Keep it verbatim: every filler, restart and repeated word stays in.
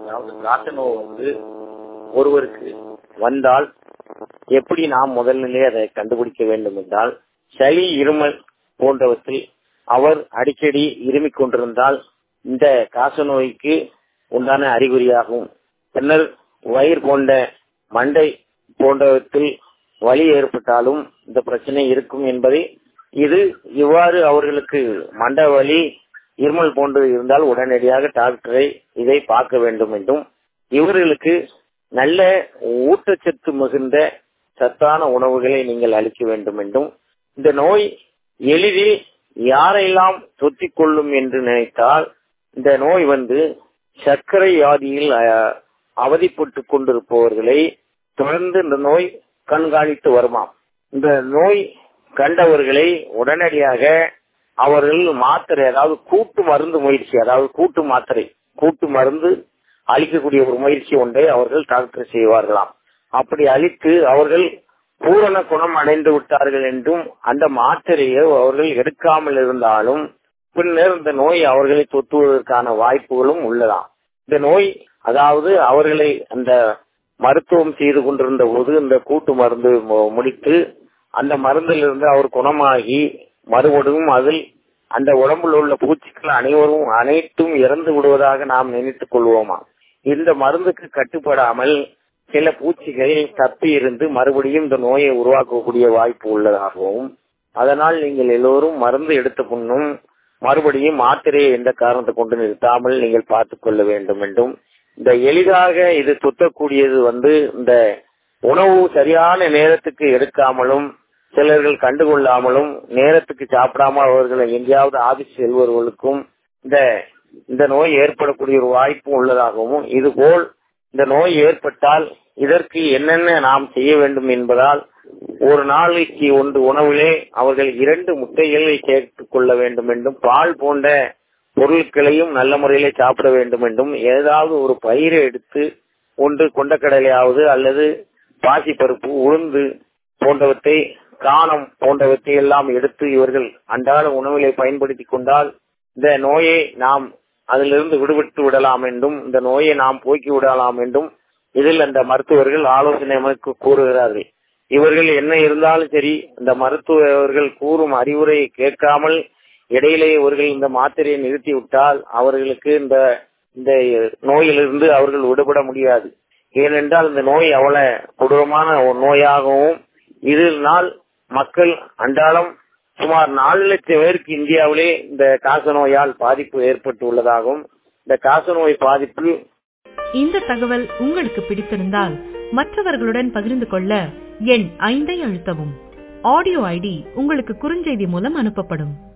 அதாவது காச நோய் வந்து ஒருவருக்கு வந்தால் எப்படி நாம் முதல்நிலையே அதை கண்டுபிடிக்க வேண்டும் என்றால், சளி இருமல் போன்றவற்றில் அவர் அடிக்கடி இருமிக் கொண்டிருந்தால் இந்த காச நோய்க்கு உண்டான அறிகுறியாகும். பின்னர் வயிறு போன்ற மண்டை போன்றவற்றில் வலி ஏற்பட்டாலும் இந்த பிரச்சனை இருக்கும் என்பதை, இது இவ்வாறு அவர்களுக்கு மண்டை வலி இருமல் போன்று இருந்தால் உடனடியாக டாக்டரை இதை பார்க்க வேண்டும் என்றும், இவர்களுக்கு நல்ல ஊட்டச்சத்து மிகுந்த சத்தான உணவுகளை நீங்கள் அளிக்க வேண்டும் என்றும், இந்த நோய் எளிதில் யாரெல்லாம் தொத்திக் கொள்ளும் என்று நினைத்தால், இந்த நோய் வந்து சர்க்கரை வியாதியில் அவதிப்பட்டுக் கொண்டிருப்பவர்களை தொடர்ந்து இந்த நோய் கண்காணித்து வருமாம். இந்த நோய் கண்டவர்களை உடனடியாக அவர்கள் மாத்திரை, அதாவது கூட்டு மருந்து முயற்சி, அதாவது கூட்டு மாத்திரை கூட்டு மருந்து அளிக்கக்கூடிய ஒரு முயற்சி ஒன்றை அவர்கள் டாக்டர் செய்வார்களாம். அப்படி அளித்து அவர்கள் பூரண குணம் அடைந்து விட்டார்கள் என்றும், அந்த மாத்திரையை அவர்கள் எடுக்காமல் இருந்தாலும் பின்னர் இந்த நோய் அவர்களை தொற்றுவதற்கான வாய்ப்புகளும் உள்ளதாம். இந்த நோய் அதாவது அவர்களை அந்த மருத்துவம் செய்து கொண்டிருந்த போது இந்த கூட்டு மருந்து முடித்து அந்த மருந்திலிருந்து அவர் குணமாகி மறுபடியும் அதில் அந்த உடம்பில் உள்ள பூச்சிகள் அனைவரும் அனைத்தும் இறந்து விடுவதாக நாம் நினைத்துக் கொள்வோமா. இந்த மருந்துக்கு கட்டுப்படாமல் சில பூச்சிகள் தப்பி இருந்து மறுபடியும் இந்த நோயை உருவாக்கக்கூடிய வாய்ப்பு உள்ளதாகவும், அதனால் நீங்கள் எல்லோரும் மருந்து எடுத்த பின்னும் மறுபடியும் மாத்திரையை எந்த காரணத்தை கொண்டு நிறுத்தாமல் நீங்கள் பார்த்துக் கொள்ள வேண்டும் என்றும், இந்த எளிதாக இது தொத்தக்கூடியது வந்து இந்த உணவு சரியான நேரத்துக்கு எடுக்காமலும் சிலர்கள் கண்டுகொள்ளாமலும் நேரத்துக்கு சாப்பிடாமல் அவர்கள் எங்கேயாவது ஆபீஸ் செல்வர்களுக்கும் இந்த இந்த நோய் ஏற்படக்கூடிய ஒரு வாய்ப்பு உள்ளதாகவும், இதுபோல் இந்த நோய் ஏற்பட்டால் இதற்கு என்னென்ன நாம் செய்ய வேண்டும் என்பதால், ஒரு நாளைக்கு ஒன்று உணவிலே அவர்கள் இரண்டு முட்டைகளை சேர்த்துக் கொள்ள வேண்டும் என்றும், பால் போன்ற பொருட்களையும் நல்ல முறையிலே சாப்பிட வேண்டும் என்றும், ஏதாவது ஒரு பயிரை எடுத்து ஒன்று கொண்டக்கடலையாவது அல்லது பாசிப்பருப்பு, உளுந்து போன்றவற்றை, காணம் போன்றவற்றை எல்லாம் எடுத்து இவர்கள் அன்றாட உணவிலே பயன்படுத்தி கொண்டால் இந்த நோயை நாம் அதிலிருந்து விடுபட்டு விடலாம் என்றும், இந்த நோயை நாம் போக்கி விடலாம் என்றும் இதில் அந்த மருத்துவர்கள் ஆலோசனை அமைக்கு கூறுகிறார்கள். இவர்கள் என்ன இருந்தாலும் சரி, இந்த மருத்துவர்கள் கூறும் அறிவுரையை கேட்காமல் இடையிலே இவர்கள் இந்த மாத்திரையை நிறுத்தி விட்டால் அவர்களுக்கு இந்த இந்த நோயிலிருந்து அவர்கள் விடுபட முடியாது. ஏனென்றால் இந்த நோய் அவ்வளவு கொடூரமான ஒரு நோயாகவும், இதனால் மக்கள் அன்றாடம் சுமார் நாலு லட்சம் பேருக்கு இந்தியாவிலே இந்த காச நோயால் பாதிப்பு ஏற்பட்டு உள்ளதாகவும், இந்த காச நோய் பாதிப்பு. இந்த தகவல் உங்களுக்கு பிடித்திருந்தால் மற்றவர்களுடன் பகிர்ந்து கொள்ள எண் ஐந்தை அழுத்தவும். ஆடியோ ஐடி உங்களுக்கு குறுஞ்செய்தி மூலம் அனுப்பப்படும்.